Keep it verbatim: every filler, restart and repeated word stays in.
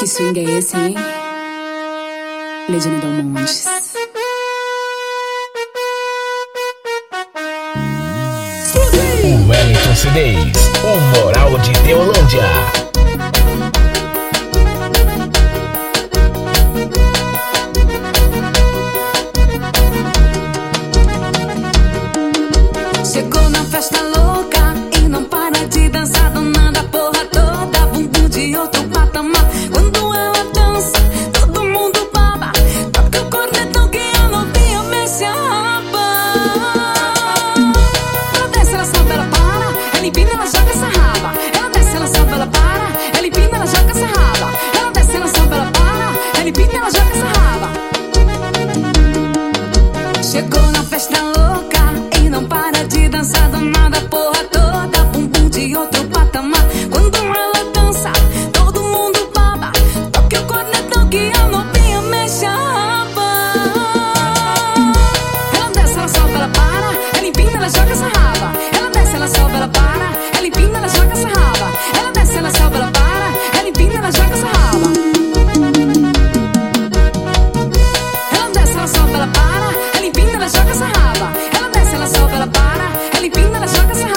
Que swing é esse, hein? Legiane Belmontes. O Wellington Cedês, o Moral de Teolândia. Chegou na festa louca e não para de dançar, danada a porra toda, bumbum de outro patamar. Quando ela dança, todo mundo baba, toca o cornetão que a novinha mexe a raba. Ela desce, ela sobe, ela para, ela empina, ela joga essa raba. Ela desce, ela sobe, ela para, ela empina, ela joga essa raba. Ela desce, ela sobe, ela para, ela empina, ela joga essa raba. Chegou na festa louca e não para de dançar, danada a porra toda, bumbum de outro patamar. Quando ela dança, todo mundo baba, toque o cornetão que a novinha mexe a raba. Ela desce, ela sobe, ela para, ela empina, ela joga essa raba. Ela desce, ela sobe, ela para, ela empina, ela joga essa raba. Ela desce, ela sobe, ela para, ela empina, ela joga essa raba. Ela desce, ela sobe, ela para, ela empina, ela joga essa raba. Ela desce, ela sobe, ela para, ela empina, ela joga essa raba.